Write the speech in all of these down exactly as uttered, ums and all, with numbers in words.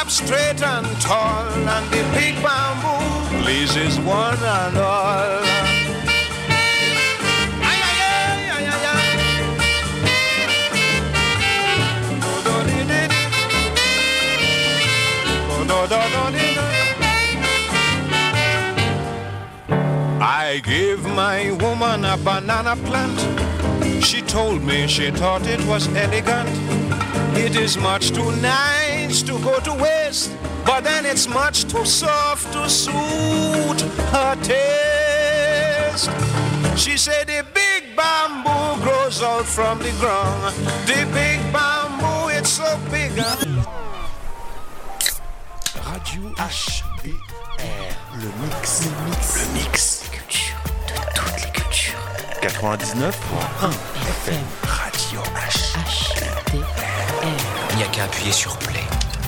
straight and tall, and the big bamboo pleases one and all. Ay, ay, ay, ay, ay, ay. Do, do, di, di, di. Do, do, do, do, di, do. I gave my woman a banana plant. She told me she thought it was elegant. It is much too nice to go to waste, but then it's much too soft to suit her taste. She said the big bamboo grows out from the ground. The big bamboo, it's so big. Radio H B R, le mix, le mix, le mix. De toutes les cultures. quatre-vingt-dix-neuf point un F M. Radio H. H D R. Il n'y a qu'à appuyer sur play.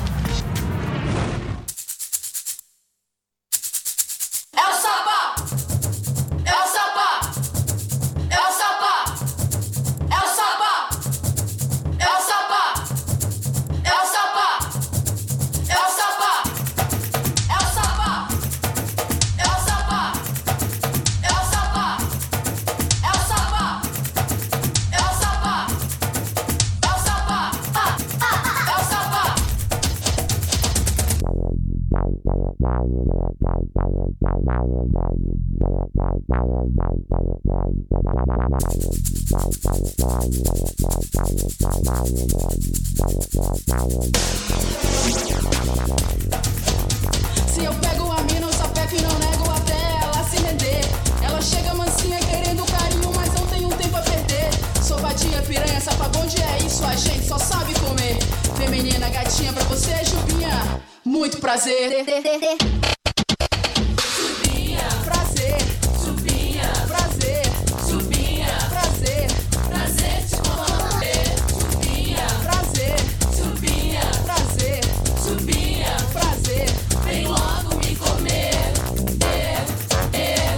Se eu pego a mina, eu só peco e não nego até ela se render. Ela chega mansinha querendo carinho, mas não tem um tempo a perder. Sou vadia, piranha, sapabonde, é isso, a gente só sabe comer. Feminina, gatinha, pra você é Jubinha. Muito prazer. Jubinha, prazer. Jubinha, prazer. Jubinha, prazer. Prazer te comer. Jubinha, prazer. Jubinha, prazer. Jubinha, prazer. Vem logo me comer. É, é.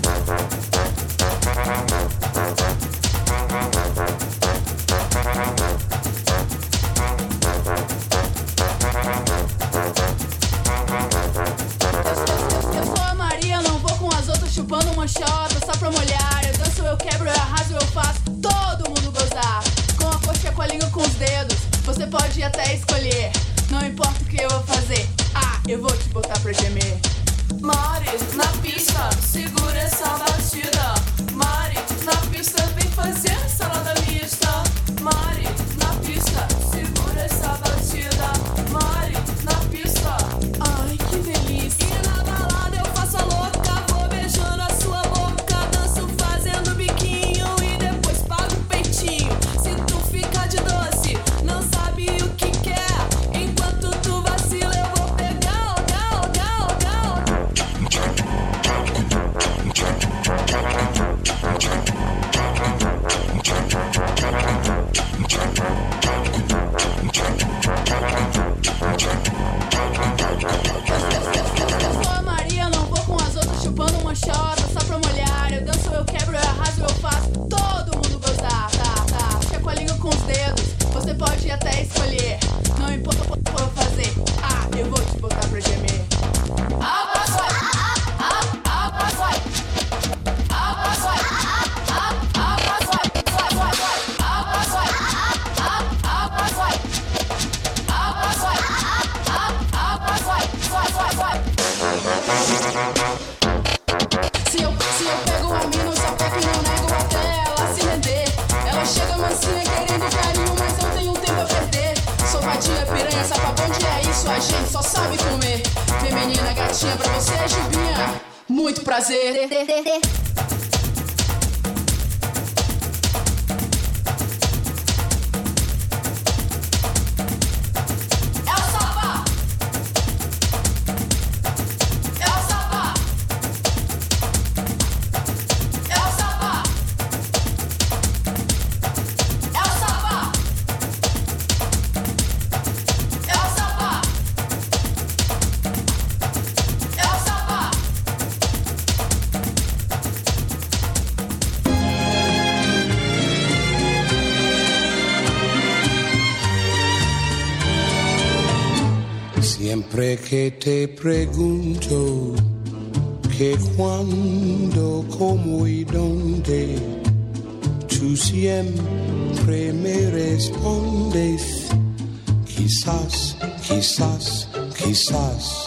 Eu sou a Maria, não vou com as outras chupando uma xota só pra molhar. Eu danço, eu quebro, eu arraso, eu faço todo mundo gozar. Com a coxa, com a língua, com os dedos. Você pode até escolher. Não importa o que eu vou fazer. Ah, eu vou te botar pra gemer. Mari, na pista, segura essa batida. Mari, na pista, vem fazer salada mista. Mari, na pista, segura essa batida. Mari, na pista. Ai, que delícia. E na balada eu faço a louca, vou beijando a sua boca. Danço fazendo biquinho e depois pago o peitinho. Se tu fica de doce, não sabe o que quer. Enquanto tu vacila eu vou pegar, gal, gal, gal. Eu sou a Maria, não vou com as outras chupando uma xota só pra molhar. Eu danço, eu quebro, eu arraso, eu faço todo mundo gozar. Tá, tá, puxa com a língua, com os dedos. Você pode até escolher. Não importa o que eu vou fazer. Ah, eu vou te botar pra gemer. Água sai, água sai, água sai, água sai, água sai, água sai, água sai, água sai, água sai, sai, sai, sai. Se eu, se eu pego a mina, eu só peco e não nego até ela se render. Ela chega mansinha querendo carinho, mas não tem um tempo a perder. Sou vadia, piranha, sapabonde, é isso, a gente só sabe comer. Feminina, gatinha, pra você é Jubinha. Muito prazer. Siempre que te pregunto que cuándo, cómo y dónde, tú siempre me respondes, quizás, quizás, quizás.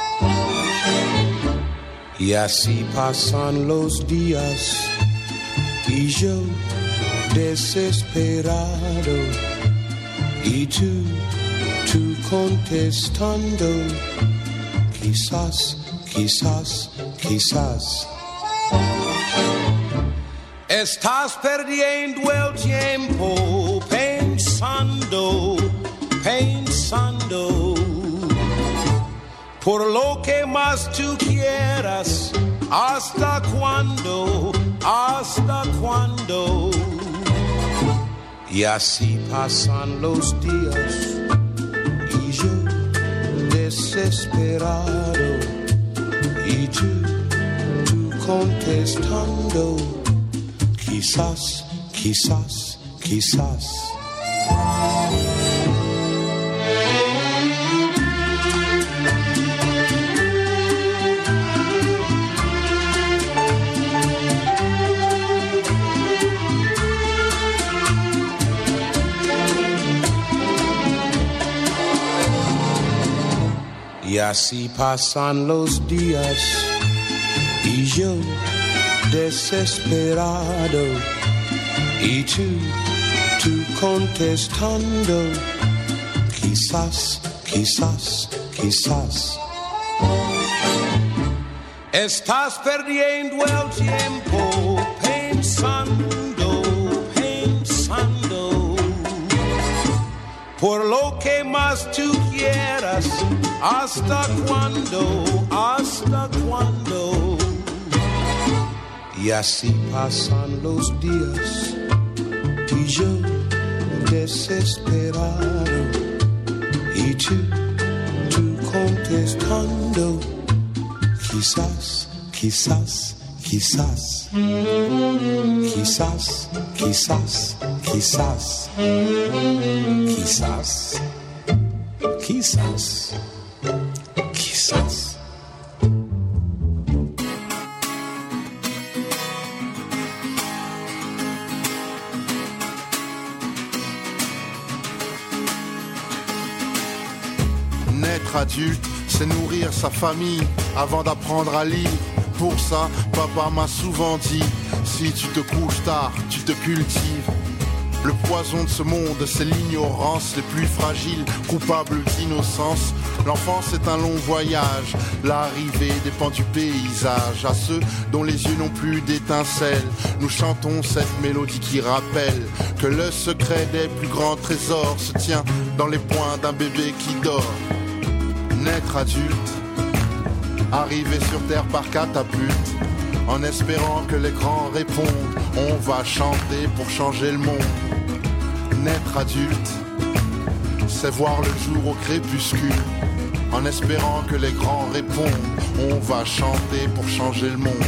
Y así pasan los días y yo desesperado y tú, tú contestando, quizás, quizás, quizás. Estás perdiendo el tiempo pensando, pensando por lo que más tú quieras. ¿Hasta cuándo? ¿Hasta cuándo? Y así pasan los días y yo desesperado y tú, tú contestando, quizás, quizás, quizás. Y así pasan los días y yo desesperado y tú, tú contestando, quizás, quizás, quizás. Estás perdiendo el tiempo pensando, pensando por lo que más tú quieras. ¿Hasta cuándo? ¿Hasta cuándo? Y así pasan los días y yo desesperado y tú, tú contestando, quizás, quizás, quizás, quizás, quizás, quizás, quizás, quizás. Quizás. Naître adulte, c'est nourrir sa famille avant d'apprendre à lire. Pour ça, papa m'a souvent dit, si tu te couches tard, tu te cultives. Le poison de ce monde, c'est l'ignorance, les plus fragiles, coupables d'innocence. L'enfance est un long voyage, l'arrivée dépend du paysage. À ceux dont les yeux n'ont plus d'étincelles, nous chantons cette mélodie qui rappelle que le secret des plus grands trésors se tient dans les poings d'un bébé qui dort. Naître adulte, arriver sur terre par catapulte, en espérant que les grands répondent, on va chanter pour changer le monde. Naître adulte, c'est voir le jour au crépuscule, en espérant que les grands répondent, on va chanter pour changer le monde.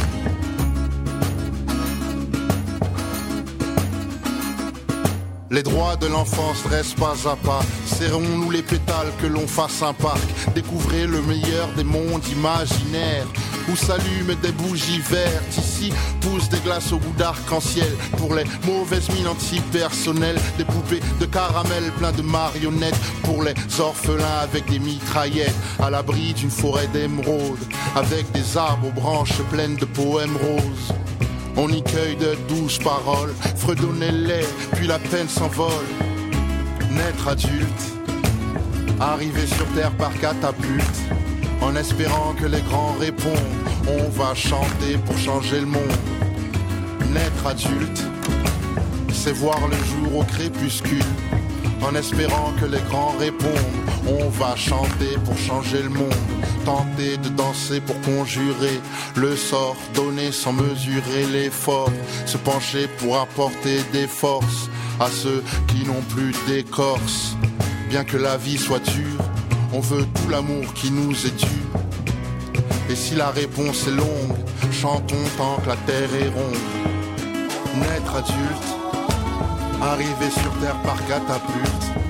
Les droits de l'enfance dressent pas à pas. Serrons-nous les pétales que l'on fasse un parc. Découvrez le meilleur des mondes imaginaires où s'allument des bougies vertes. Ici poussent des glaces au goût d'arc-en-ciel pour les mauvaises mines antipersonnelles. Des poupées de caramel plein de marionnettes pour les orphelins avec des mitraillettes. À l'abri d'une forêt d'émeraude avec des arbres aux branches pleines de poèmes roses. On y cueille de douces paroles, fredonnez-les, puis la peine s'envole. Naître adulte, arriver sur terre par catapulte, en espérant que les grands répondent, on va chanter pour changer le monde. Naître adulte, c'est voir le jour au crépuscule, en espérant que les grands répondent, on va chanter pour changer le monde. Tenter de danser pour conjurer le sort, donner sans mesurer l'effort, se pencher pour apporter des forces à ceux qui n'ont plus d'écorce. Bien que la vie soit dure, on veut tout l'amour qui nous est dû. Et si la réponse est longue, chantons tant que la terre est ronde. Naître adulte, arriver sur terre par catapulte, en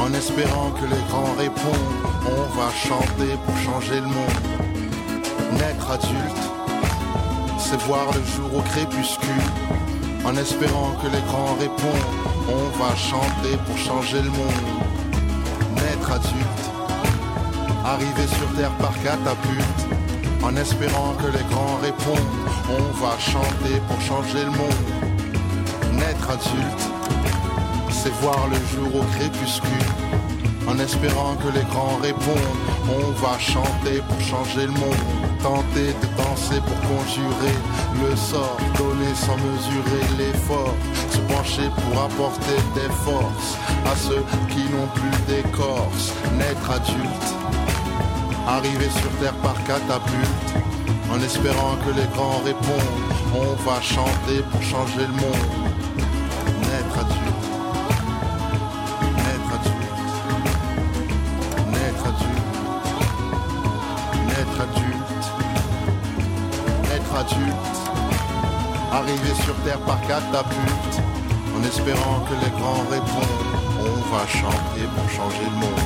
en espérant que les grands répondent. On va chanter pour changer le monde. Naître adulte, c'est voir le jour au crépuscule, en espérant que les grands répondent. On va chanter pour changer le monde. Naître adulte, arriver sur terre par catapulte, en espérant que les grands répondent. On va chanter pour changer le monde. Naître adulte, c'est voir le jour au crépuscule, en espérant que les grands répondent. On va chanter pour changer le monde. Tenter de danser pour conjurer le sort, donner sans mesurer l'effort, se pencher pour apporter des forces à ceux qui n'ont plus d'écorce. Naître adulte, arriver sur terre par catapulte, en espérant que les grands répondent. On va chanter pour changer le monde. Naître adulte, naître adulte, naître adulte, naître adulte, naître adulte, arriver sur terre par catapulte, en espérant que les grands répondent. On va chanter pour changer le monde.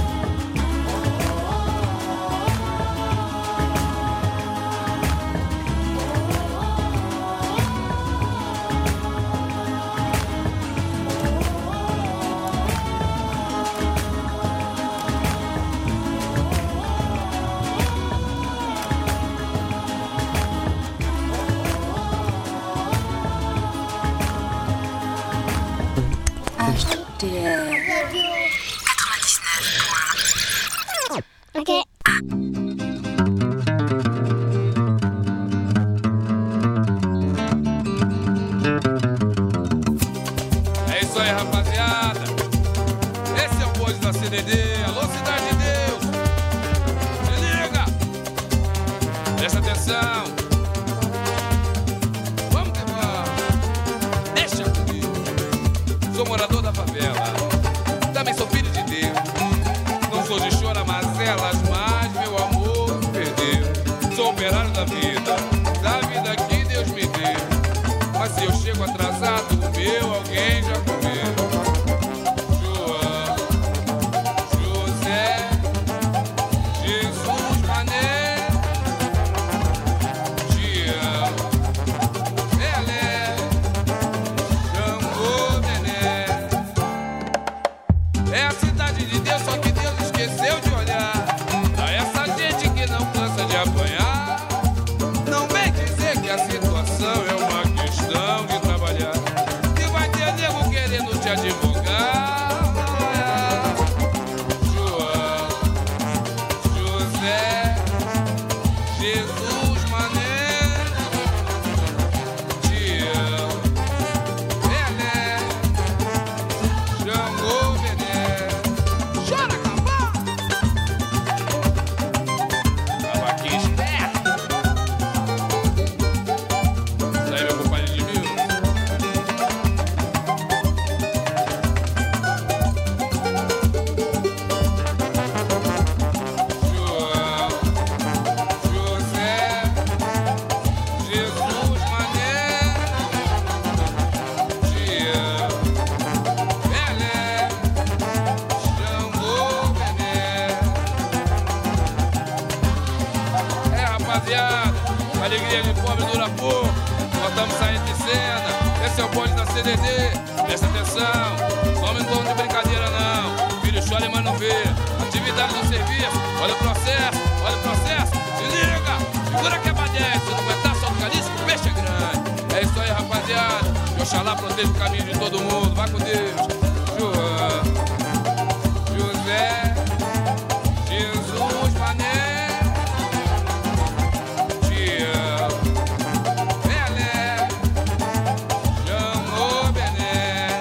Oxalá proteja o caminho de todo mundo. Vai com Deus. João, José, Jesus, Mané, Tião, Pelé, Jamô, Bené.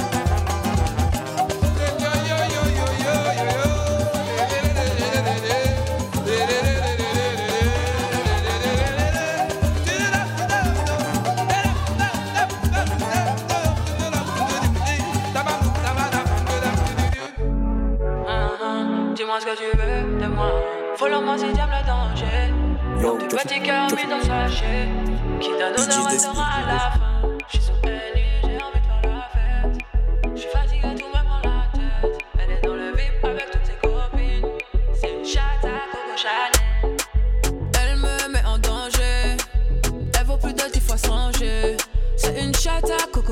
Dis-moi ce que tu veux de moi. Follow-moi si t'aimes le danger. Yo, du petit cœur mis dans le sachet qui donne honneur restera à la fin. J'suis sous elle et j'ai envie de faire la fête. J'suis fatigué, tout me prend la tête. Elle est dans le V I P.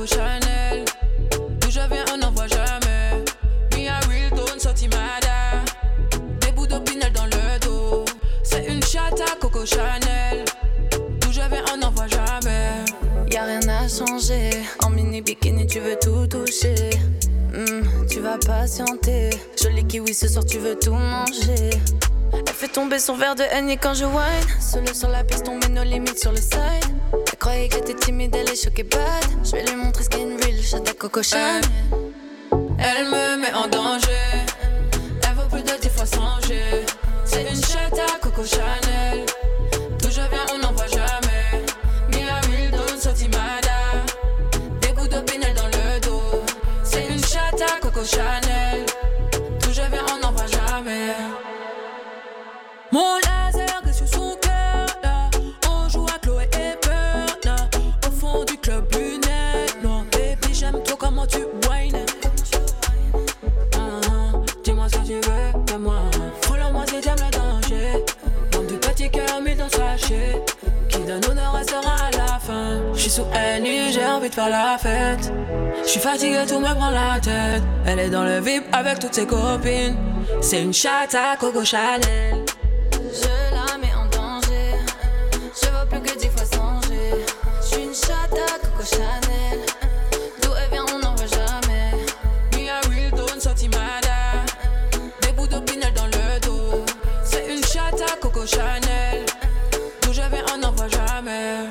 Coco Chanel. D'où je viens, on n'en voit jamais. Mia Wilton, Sotimada. Des bouts d'opinel dans le dos. C'est une chatte à Coco Chanel. D'où je viens, on n'en voit jamais. Y'a rien à changer. En mini bikini, tu veux tout toucher. Mmh, tu vas patienter. Joli kiwi, ce soir, tu veux tout manger. Elle fait tomber son verre de Henny quand je whine. Seule sur la piste, on met nos limites sur le side. Elle croyait que t'étais timide, elle est choquée bad. Je vais lui montrer ce qu'est une real chatte à Coco Chanel. Elle me met en danger. Elle vaut plus de dix fois changer. C'est une chatte à Coco Chanel. D'où je viens, on n'en voit jamais. Mia Wilton, Sotimada. Des bouts d'opinel dans le dos. C'est une chatte à Coco Chanel. D'où je viens, on n'en voit jamais. Mon laser est sur son cœur, là. On joue à Chloé et Berna. Au fond du club, lunettes noires. Baby, j'aime trop comment tu whines. uh-huh. Dis-moi ce que tu veux de moi. Follow-moi si t'aimes le danger. Bande de petits cœurs mis dans le sachet. Qui de nous ne restera à la fin. J'suis sous Henny, j'ai envie de faire la fête. J'suis fatigué, tout me prend la tête. Elle est dans le V I P avec toutes ses copines. C'est une chatte à Coco Chanel. Je la mets en danger. Je vois plus que dix fois changer. J'suis une chatte à Coco Chanel. D'où elle vient, on n'en voit jamais. Mia Wilton, Sotimada. Des bouts d'opinel dans le dos. C'est une chatte à Coco Chanel. D'où je viens, on n'en voit jamais.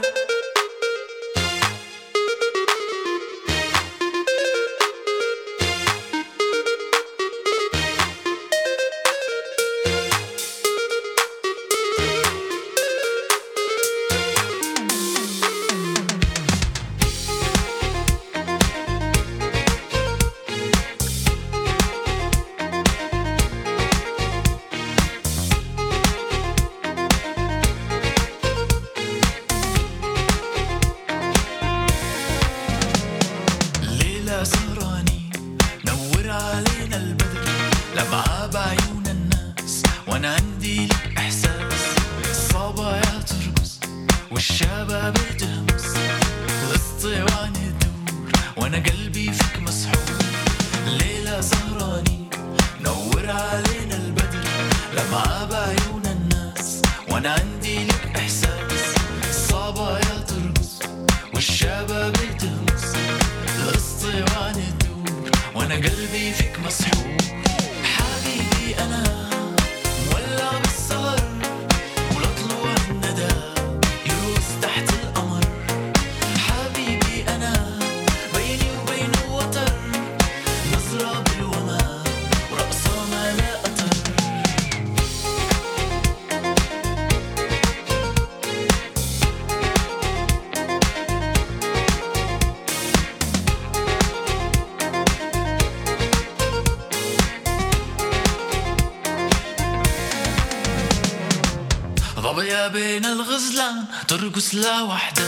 ضبيا بين الغزلان ترقص لا وحدة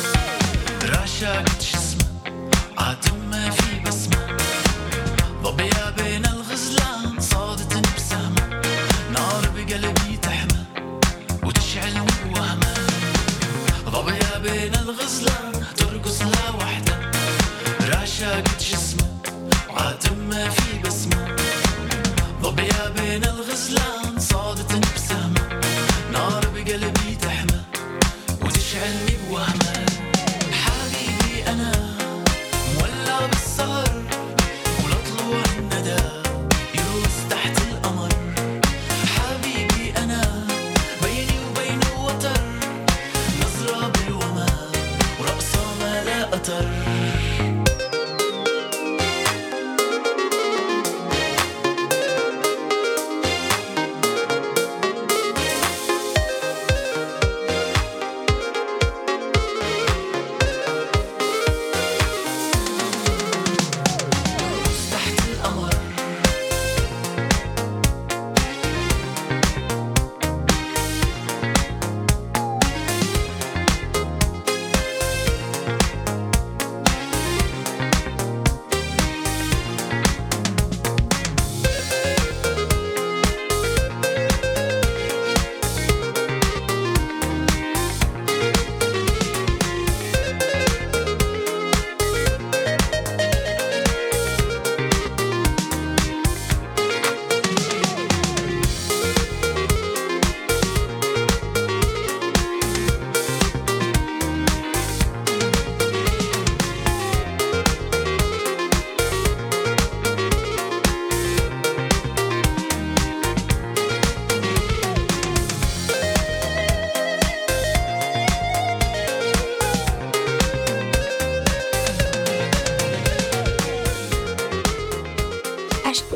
راشقة جسمه عاتم ما في بسمة ضبيا بين الغزلان صادت بسهمة نار بقلبي تحمى وتشعل وهمة ضبيا بين الغزلان ترقص لا وحدة راشقة جسمه عاتم ما في بسمة ضبيا بين الغزلان صادت بسهمة نار بقلبي تحمى وتشعلني بوهمة حبيبي أنا مولع بالسهر ولطلوع الندى يروس تحت القمر حبيبي أنا بيني وبينه وتر نظرة بالوما ورقصة ما لا أتر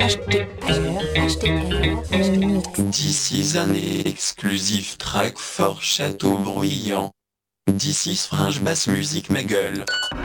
H T R, H T R, This is an exclusive track for Château Bruyant. This is Fringe Bass Music, ma gueule.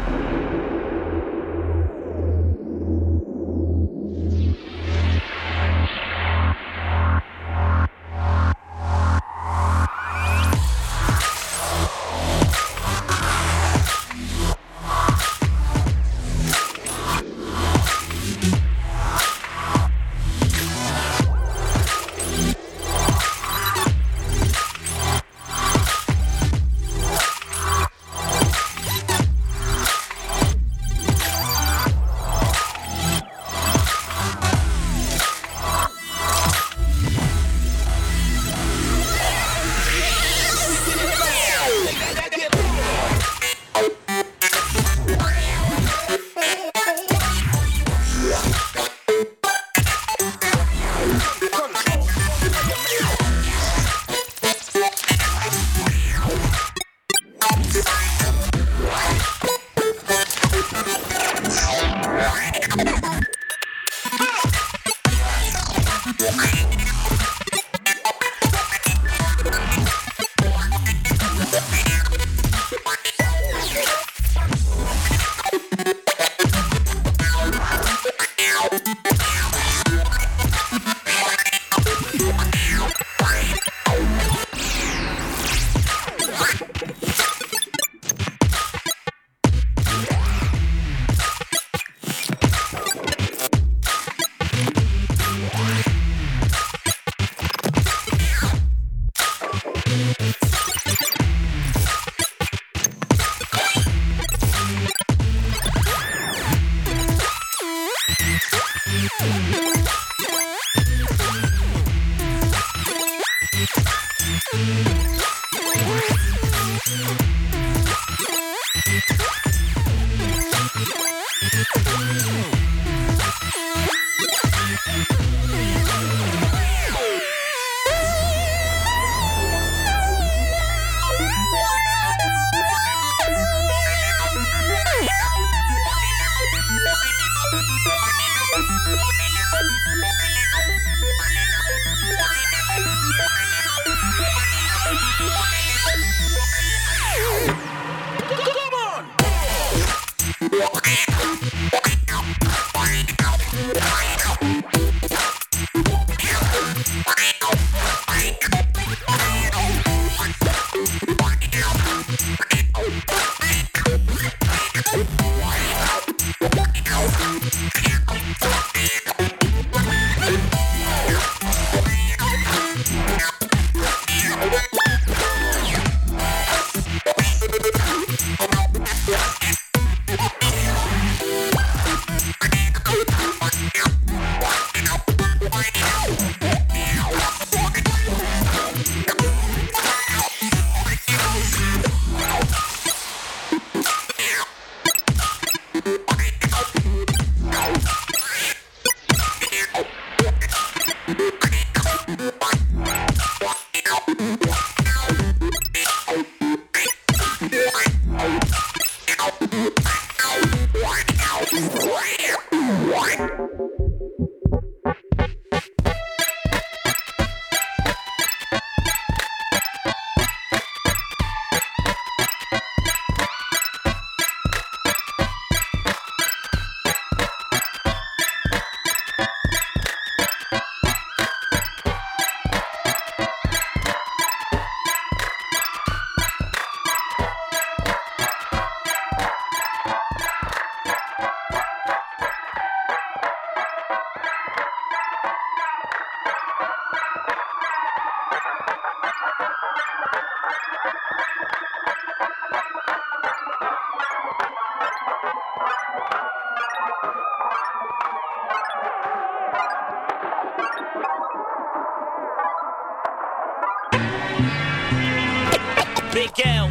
Big L.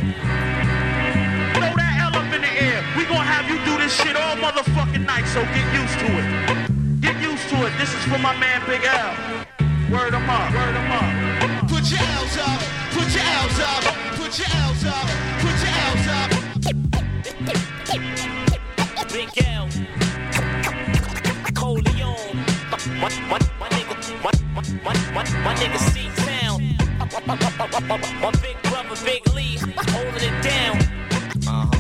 Throw that L up in the air. We gonna have you do this shit all motherfucking night, so get used to it. Get used to it. This is for my man Big L. Word em up, word em up. Put your L's up, put your L's up, put your L's up, put your L's up. Big L. Coleon. My My big brother, Big Lee, holding it down. Uh-huh.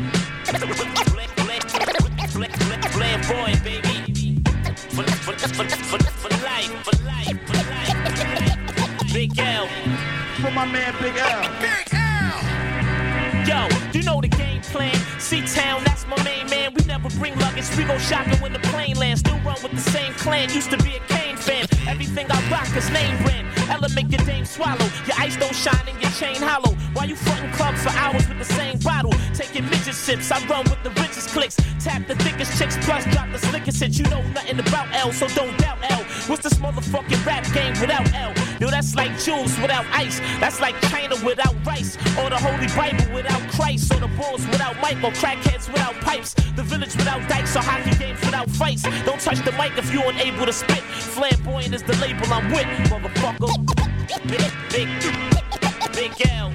Flamboyant, baby. For, for, for, for, for life, for life, for life, for life. Big L. For my man, Big L. Big L. Yo, you know the game plan. C-Town, that's my main man. We never bring luggage. We go shopping when the plane lands. Still run with the same clan. Used to be a Kane fan. Everything I rock is name brand. Ella make your dame swallow. Your ice don't shine and your chain hollow. Why you frontin' clubs for hours with the same bottle? Taking midget sips. I run with the richest clicks. Tap the thickest chicks. Plus drop the slickest hits. You know nothing about L, so don't doubt L. What's this motherfucking rap game without L? Yo, that's like Jules without ice. That's like China without rice. Or the Holy Bible without Christ. Or the Bulls without Michael. Crackheads without pipes. The village without dikes. Or hockey games without fights. Don't touch the mic if you unable to spit. Flamboyant is the label I'm with, motherfucker. Big, big, Big L.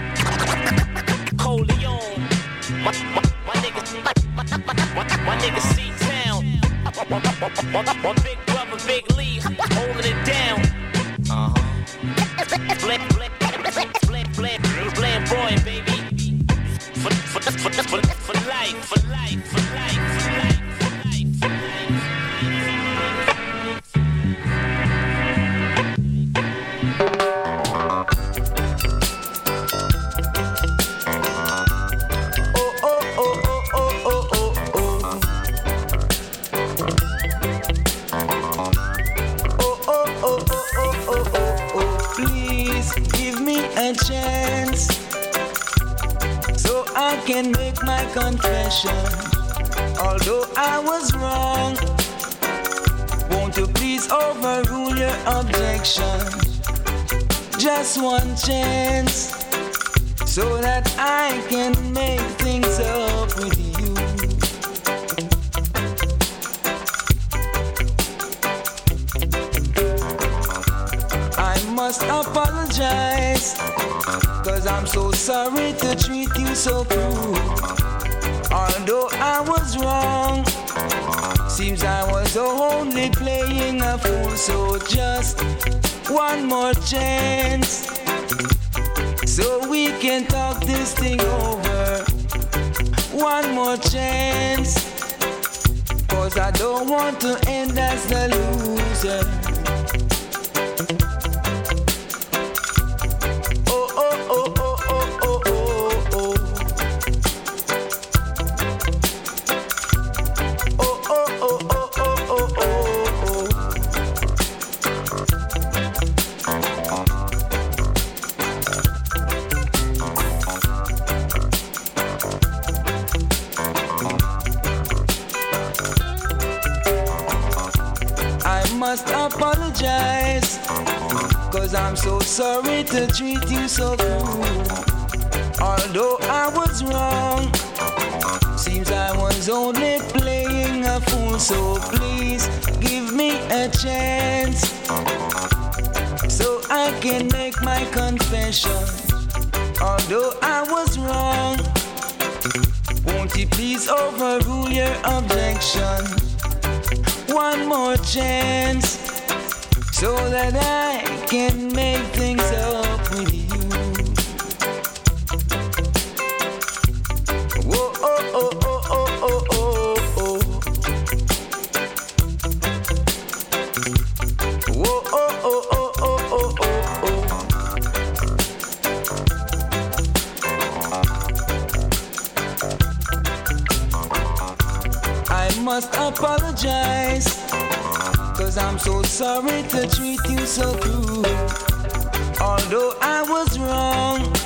Coleon. My, my, my nigga, my, my, my, my nigga C-Town. My big brother, Big Lee, holding it down. Uh-huh. Flamboyant, baby. For, for, for, for, for life, for life, for life, for life, for life, for life. A chance so I can make my confession. Although I was wrong, won't you please overrule your objection? Just one chance so that I can make things up with you. I must apologize, cause I'm so sorry to treat you so cruel. Although I was wrong, seems I was only playing a fool. So just one more chance, so we can talk this thing over. One more chance, cause I don't want to end as the loser. Apologize, cause I'm so sorry to treat you so cruel. Although I was wrong, seems I was only playing a fool. So please give me a chance, so I can make my confession. Although I was wrong, won't you please overrule your objection? One more chance, so that I can make things up with you. Whoa, oh, oh, oh, oh, oh, oh, oh. Whoa, oh, oh, oh, oh, oh, oh, oh. I must apologize, cause I'm so sorry to treat you so cruel. Although I was wrong,